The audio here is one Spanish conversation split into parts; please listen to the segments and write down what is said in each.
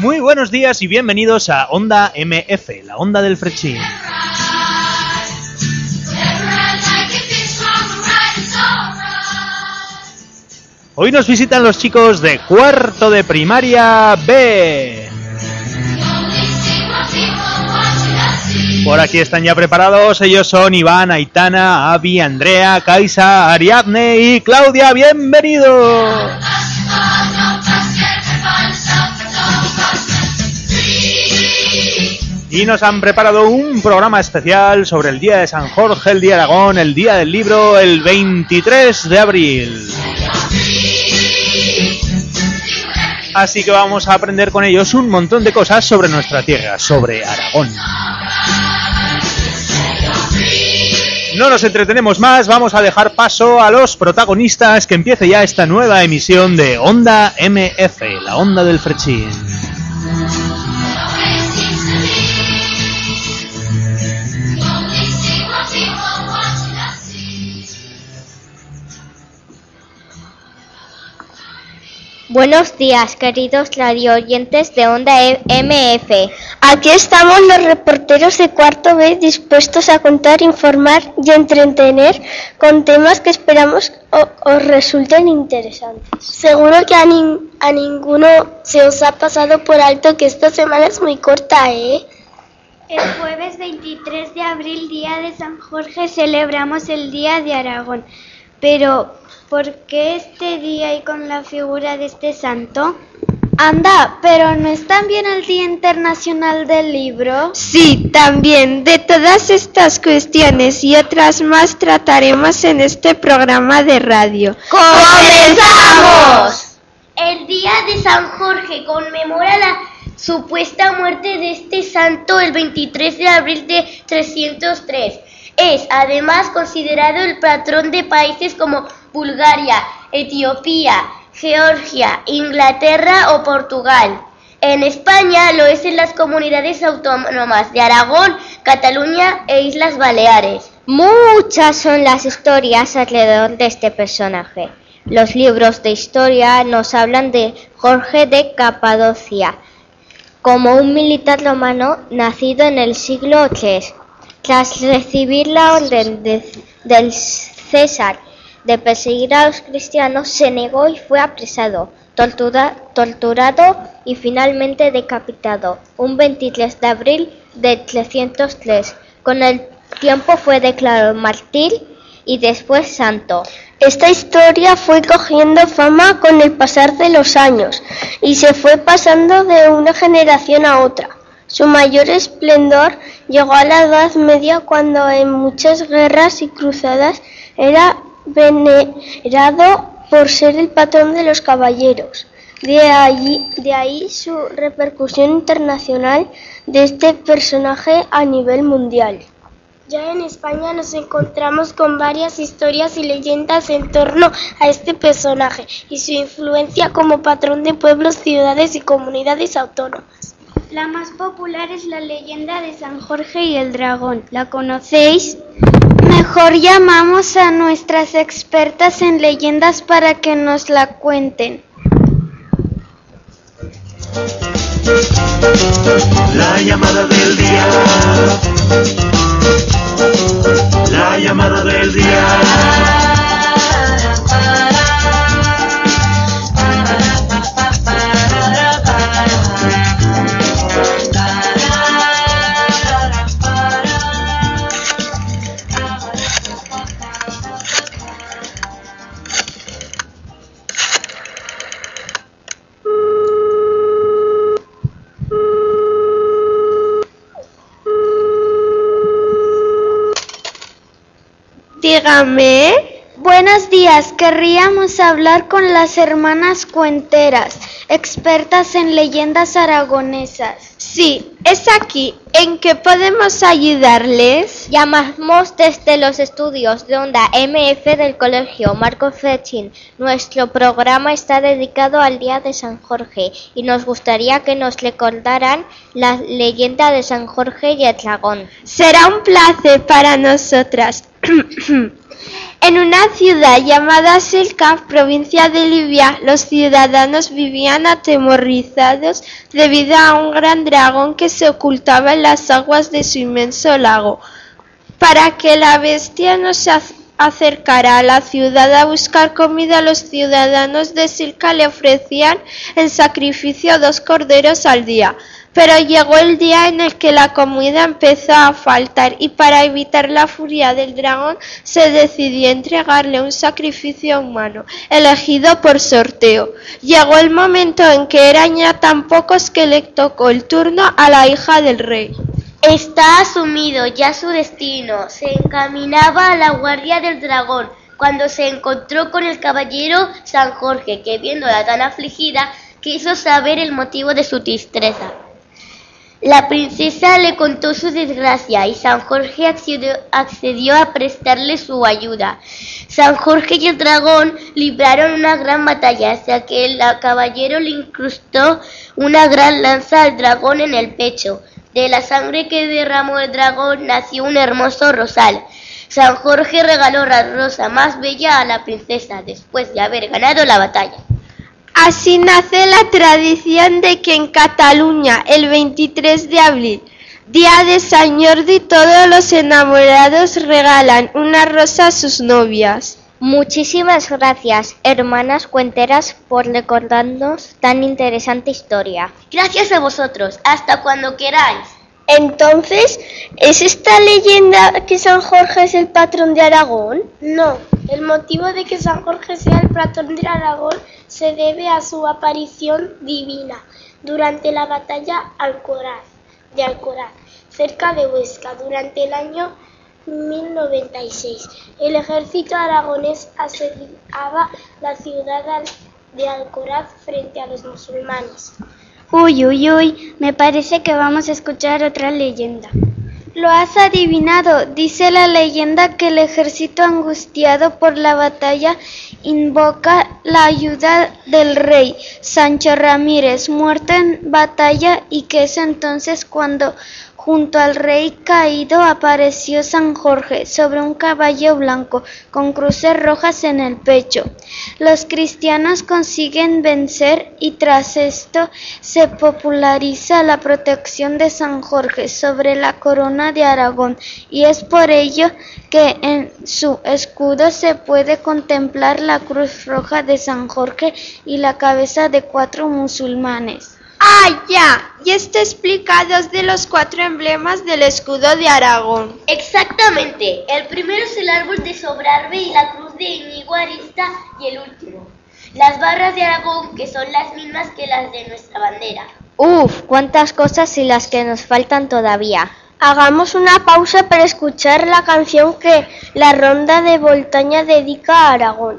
Muy buenos días y bienvenidos a Onda MF, la onda del Frechín. Hoy nos visitan los chicos de cuarto de primaria B. Por aquí están ya preparados, ellos son Iván, Aitana, Avi, Andrea, Kaisa, Ariadne y Claudia. ¡Bienvenidos! Y nos han preparado un programa especial sobre el Día de San Jorge, el Día de Aragón, el Día del Libro, el 23 de abril. Así que vamos a aprender con ellos un montón de cosas sobre nuestra tierra, sobre Aragón. No nos entretenemos más, vamos a dejar paso a los protagonistas, que empiece ya esta nueva emisión de Onda MF, la onda del Frechín. Buenos días, queridos radioyentes de Onda MF. Aquí estamos los reporteros de cuarto B dispuestos a contar, informar y entretener con temas que esperamos os resulten interesantes. Seguro que a ninguno se os ha pasado por alto que esta semana es muy corta, ¿eh? El jueves 23 de abril, día de San Jorge, celebramos el Día de Aragón. Pero, ¿por qué este día y con la figura de este santo? Anda, ¿pero no es también el Día Internacional del Libro? Sí, también. De todas estas cuestiones y otras más trataremos en este programa de radio. ¡Comenzamos! El Día de San Jorge conmemora la supuesta muerte de este santo el 23 de abril de 303. Es además considerado el patrón de países como Bulgaria, Etiopía, Georgia, Inglaterra o Portugal. En España lo es en las comunidades autónomas de Aragón, Cataluña e Islas Baleares. Muchas son las historias alrededor de este personaje. Los libros de historia nos hablan de Jorge de Capadocia como un militar romano nacido en el siglo III. Tras recibir la orden del César de perseguir a los cristianos, se negó y fue apresado, torturado y finalmente decapitado, un 23 de abril de 303. Con el tiempo fue declarado mártir y después santo. Esta historia fue cogiendo fama con el pasar de los años y se fue pasando de una generación a otra. Su mayor esplendor llegó a la Edad Media, cuando en muchas guerras y cruzadas era venerado por ser el patrón de los caballeros. De ahí su repercusión internacional de este personaje a nivel mundial. Ya en España nos encontramos con varias historias y leyendas en torno a este personaje y su influencia como patrón de pueblos, ciudades y comunidades autónomas. La más popular es la leyenda de San Jorge y el dragón. ¿La conocéis? Mejor llamamos a nuestras expertas en leyendas para que nos la cuenten. La llamada del día. La llamada del día. Dígame. Buenos días, querríamos hablar con las hermanas cuenteras, expertas en leyendas aragonesas. Sí, es aquí. ¿En qué podemos ayudarles? Llamamos desde los estudios de Onda MF del Colegio Marcos Frechín. Nuestro programa está dedicado al Día de San Jorge y nos gustaría que nos recordaran la leyenda de San Jorge y el dragón. Será un placer para nosotras. En una ciudad llamada Selkaf, provincia de Libia, los ciudadanos vivían atemorizados debido a un gran dragón que se ocultaba en las aguas de su inmenso lago. Para que la bestia no se acercara a la ciudad a buscar comida, los ciudadanos de Silca le ofrecían en sacrificio 2 corderos al día. Pero llegó el día en el que la comida empezó a faltar y para evitar la furia del dragón se decidió entregarle un sacrificio humano, elegido por sorteo. Llegó el momento en que eran ya tan pocos que le tocó el turno a la hija del rey. Está asumido ya su destino. Se encaminaba a la guardia del dragón cuando se encontró con el caballero San Jorge, que viéndola tan afligida quiso saber el motivo de su tristeza. La princesa le contó su desgracia y San Jorge accedió a prestarle su ayuda. San Jorge y el dragón libraron una gran batalla hasta que el caballero le incrustó una gran lanza al dragón en el pecho. De la sangre que derramó el dragón nació un hermoso rosal. San Jorge regaló la rosa más bella a la princesa después de haber ganado la batalla. Así nace la tradición de que en Cataluña, el 23 de abril, día de Sant Jordi, todos los enamorados regalan una rosa a sus novias. Muchísimas gracias, hermanas cuenteras, por recordarnos tan interesante historia. Gracias a vosotros. Hasta cuando queráis. Entonces, ¿es esta leyenda que San Jorge es el patrón de Aragón? No, el motivo de que San Jorge sea el patrón de Aragón se debe a su aparición divina durante la batalla de Alcoraz, cerca de Huesca, durante el año 1096. El ejército aragonés asediaba la ciudad de Alcoraz frente a los musulmanes. Uy, me parece que vamos a escuchar otra leyenda. Lo has adivinado. Dice la leyenda que el ejército angustiado por la batalla invoca la ayuda del rey Sancho Ramírez, muerto en batalla, y que es entonces cuando junto al rey caído apareció San Jorge sobre un caballo blanco con cruces rojas en el pecho. Los cristianos consiguen vencer y tras esto se populariza la protección de San Jorge sobre la corona de Aragón y es por ello que en su escudo se puede contemplar la cruz roja de San Jorge y la cabeza de 4 musulmanes. ¡Ah, ya! Ya está explicado de los 4 emblemas del escudo de Aragón. Exactamente. El primero es el árbol de Sobrarbe y la cruz de Íñigo Arista, y el último, las barras de Aragón, que son las mismas que las de nuestra bandera. ¡Uf! ¡Cuántas cosas y las que nos faltan todavía! Hagamos una pausa para escuchar la canción que la Ronda de Voltaña dedica a Aragón.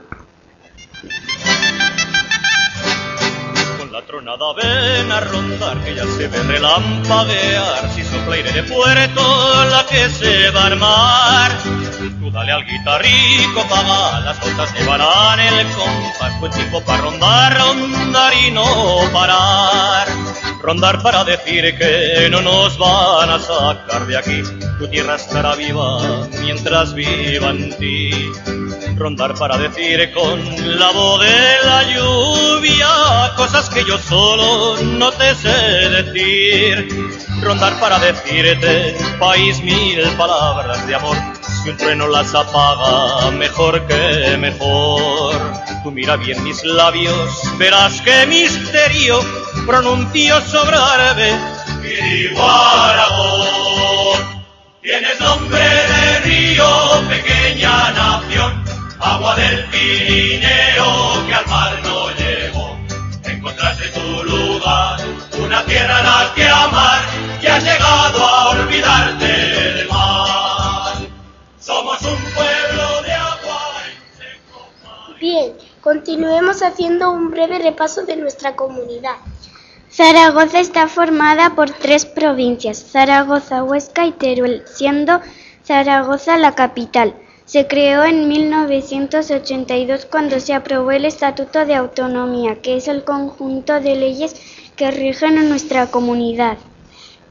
La tronada ven a rondar, que ya se ve relampaguear. Si sopla aire de puerto, la que se va a armar. Tú dale al guitarrico, paga, las botas llevarán el compás. Buen tiempo para rondar, rondar y no parar. Rondar para decir que no nos van a sacar de aquí. Tu tierra estará viva mientras viva en ti. Rondar para decir con la voz de la lluvia cosas que yo solo no te sé decir. Rondar para decirte, país, 1000 palabras de amor. Si un trueno las apaga, mejor que mejor. Tú mira bien mis labios, verás qué misterio pronuncio Sobrarbe y digo Aragón. Tienes nombre de río, pequeña nación, agua del Pirineo que al mar no llegó. Encontraste tu lugar, una tierra en la que amar, y has llegado a olvidarte del mar. Somos un pueblo de agua en seco. Bien, continuemos haciendo un breve repaso de nuestra comunidad. Zaragoza está formada por 3 provincias, Zaragoza, Huesca y Teruel, siendo Zaragoza la capital. Se creó en 1982 cuando se aprobó el Estatuto de Autonomía, que es el conjunto de leyes que rigen a nuestra comunidad.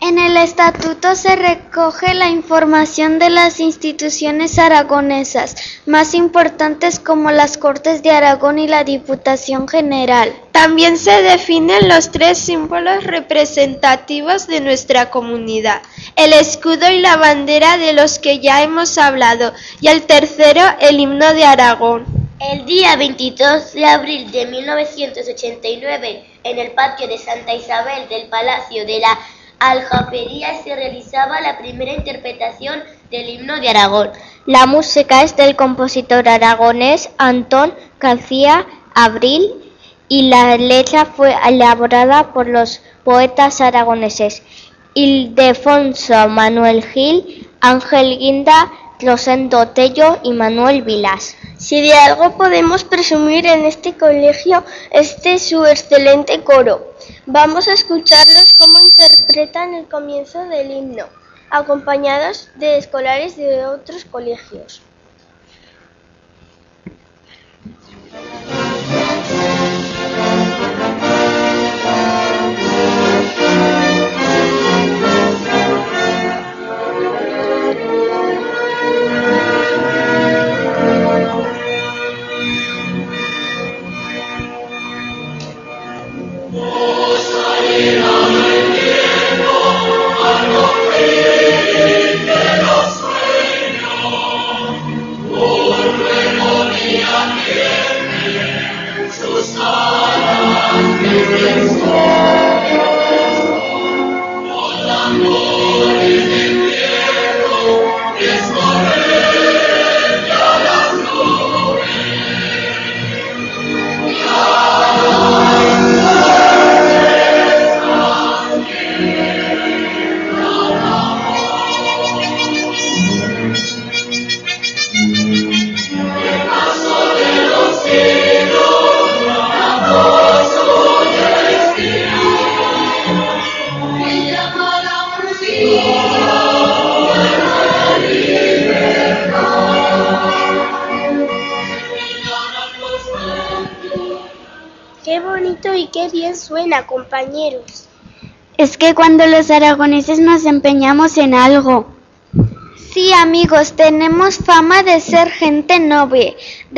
En el estatuto se recoge la información de las instituciones aragonesas más importantes como las Cortes de Aragón y la Diputación General. También se definen los 3 símbolos representativos de nuestra comunidad, el escudo y la bandera de los que ya hemos hablado, y el tercero, el himno de Aragón. El día 22 de abril de 1989, en el patio de Santa Isabel del Palacio de la Aljafería se realizaba la primera interpretación del himno de Aragón. La música es del compositor aragonés Antón García Abril y la letra fue elaborada por los poetas aragoneses Ildefonso Manuel Gil, Ángel Guinda, Rosendo Tello y Manuel Vilas. Si de algo podemos presumir en este colegio es de su excelente coro. Vamos a escucharlos cómo interpretan el comienzo del himno, acompañados de escolares de otros colegios. Qué bonito y qué bien suena, compañeros. Es que cuando los aragoneses nos empeñamos en algo. Sí, amigos, tenemos fama de ser gente noble,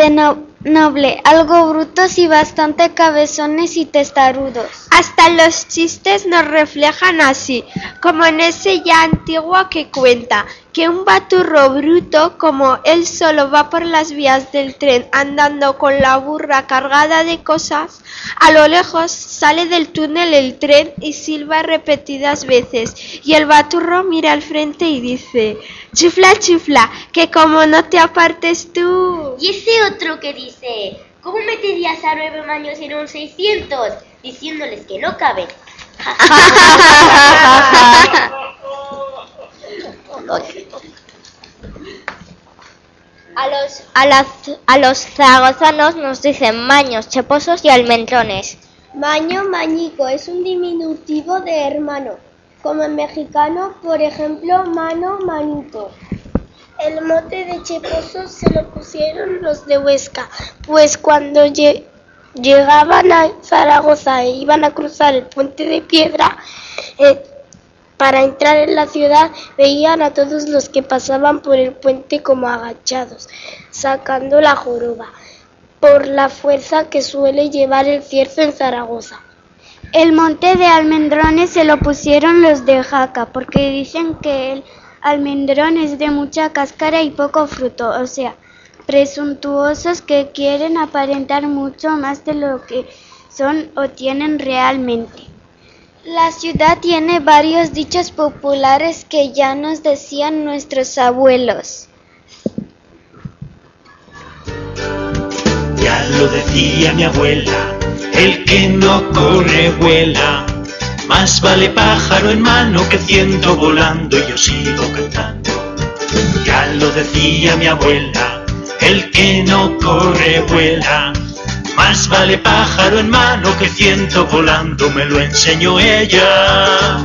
algo brutos y bastante cabezones y testarudos. Hasta los chistes nos reflejan así, como en ese ya antiguo que cuenta que un baturro bruto, como él solo va por las vías del tren andando con la burra cargada de cosas, a lo lejos sale del túnel el tren y silba repetidas veces, y el baturro mira al frente y dice: chifla, chifla, que como no te apartes tú. Y ese otro que dice: ¿cómo meterías a 9 maños en un 600? Diciéndoles que no caben. A los zaragozanos nos dicen maños, cheposos y almendrones. Maño, mañico, es un diminutivo de hermano, como en mexicano, por ejemplo, mano, manito. El mote de cheposos se lo pusieron los de Huesca, pues cuando llegaban a Zaragoza e iban a cruzar el puente de piedra para entrar en la ciudad, veían a todos los que pasaban por el puente como agachados, sacando la joroba, por la fuerza que suele llevar el cierzo en Zaragoza. El monte de almendrones se lo pusieron los de Jaca, porque dicen que el almendrón es de mucha cáscara y poco fruto, o sea, presuntuosos que quieren aparentar mucho más de lo que son o tienen realmente. La ciudad tiene varios dichos populares que ya nos decían nuestros abuelos. Ya lo decía mi abuela, el que no corre vuela. Más vale pájaro en mano que ciento volando, y yo sigo cantando. Ya lo decía mi abuela, el que no corre vuela. Más vale pájaro en mano que ciento volando, me lo enseñó ella.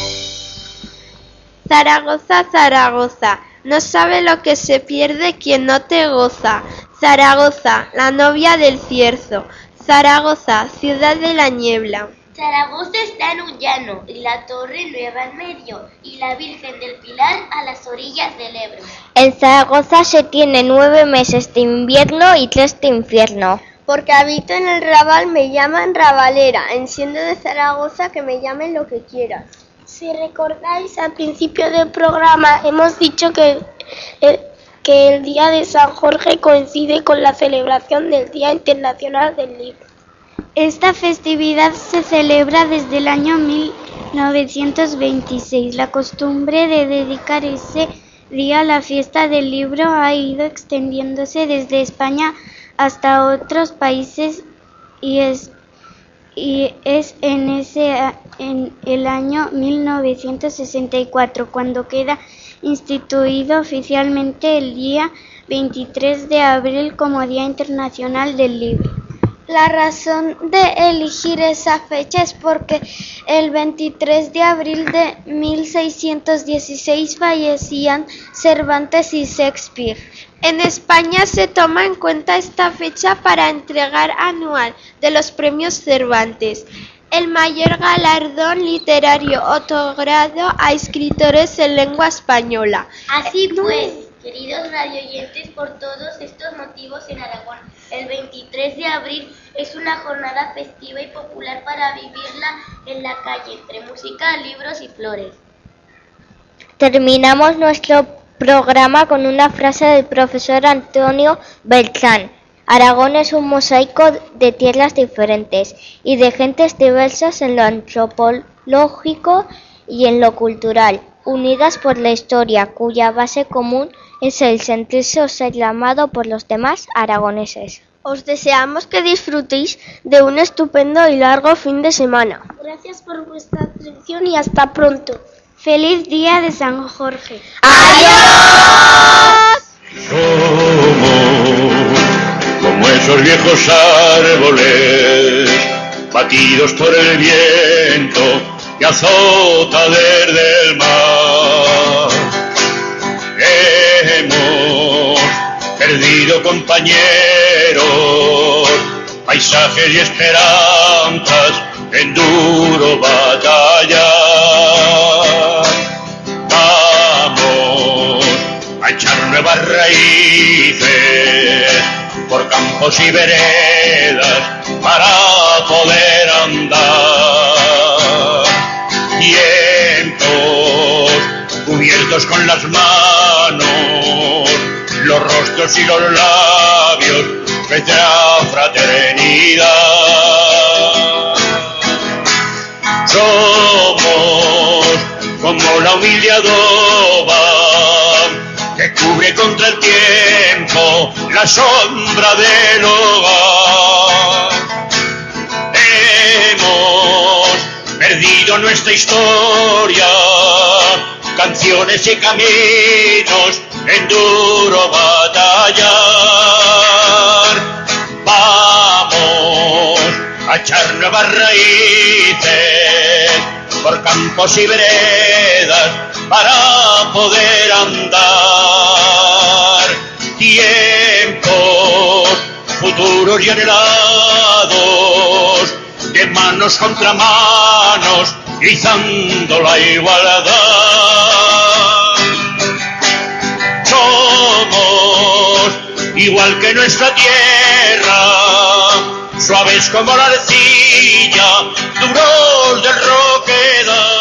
Zaragoza, Zaragoza, no sabe lo que se pierde quien no te goza. Zaragoza, la novia del cierzo. Zaragoza, ciudad de la niebla. Zaragoza está en un llano, y la Torre Nueva en medio, y la Virgen del Pilar a las orillas del Ebro. En Zaragoza se tiene 9 meses de invierno y 3 de infierno. Porque habito en el Raval me llaman Ravalera, en siendo de Zaragoza que me llamen lo que quieran. Si recordáis, al principio del programa hemos dicho que el Día de San Jorge coincide con la celebración del Día Internacional del Libro. Esta festividad se celebra desde el año 1926. La costumbre de dedicar ese día a la fiesta del libro ha ido extendiéndose desde España hasta otros países y es en el año 1964 cuando queda instituido oficialmente el día 23 de abril como Día Internacional del Libro. La razón de elegir esa fecha es porque el 23 de abril de 1616 fallecían Cervantes y Shakespeare. En España se toma en cuenta esta fecha para entregar anual de los premios Cervantes, el mayor galardón literario otorgado a escritores en lengua española. Así pues, queridos radioyentes, por todos estos motivos en Aragón, el 23 de abril es una jornada festiva y popular para vivirla en la calle, entre música, libros y flores. Terminamos nuestro programa con una frase del profesor Antonio Beltrán. Aragón es un mosaico de tierras diferentes y de gentes diversas en lo antropológico y en lo cultural, unidas por la historia, cuya base común es el sentirse o ser amado por los demás aragoneses. Os deseamos que disfrutéis de un estupendo y largo fin de semana. Gracias por vuestra atención y hasta pronto. ¡Feliz Día de San Jorge! ¡Adiós! Somos como esos viejos árboles batidos por el viento que azota desde el mar. Hemos perdido compañeros, paisajes y esperanzas en duro batallar. Vamos a echar nuevas raíces por campos y veredas para poder andar. Tiempos cubiertos con las manos, los rostros y los labios frente a fraternidad. Somos como la humilde adoba que cubre contra el tiempo la sombra del hogar. Hemos perdido nuestra historia, canciones y caminos en duro batallar. Vamos a echar nuevas raíces por campos y veredas para poder andar. Tiempos futuros y anhelados, de manos contra manos, gritando la igualdad. Somos igual que nuestra tierra, suaves como la arcilla, duros del roquedal.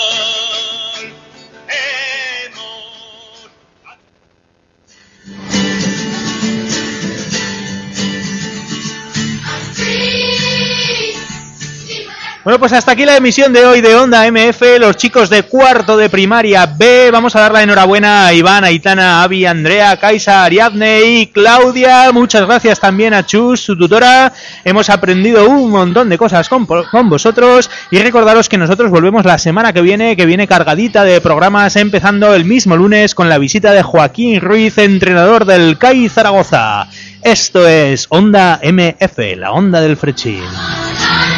Bueno, pues hasta aquí la emisión de hoy de Onda MF, los chicos de cuarto de primaria B. Vamos a dar la enhorabuena a Iván, Aitana, Avi, Andrea, Kaisa, Ariadne y Claudia. Muchas gracias también a Chus, su tutora. Hemos aprendido un montón de cosas con vosotros y recordaros que nosotros volvemos la semana que viene cargadita de programas, empezando el mismo lunes con la visita de Joaquín Ruiz, entrenador del CAI Zaragoza. Esto es Onda MF, la onda del Frechín.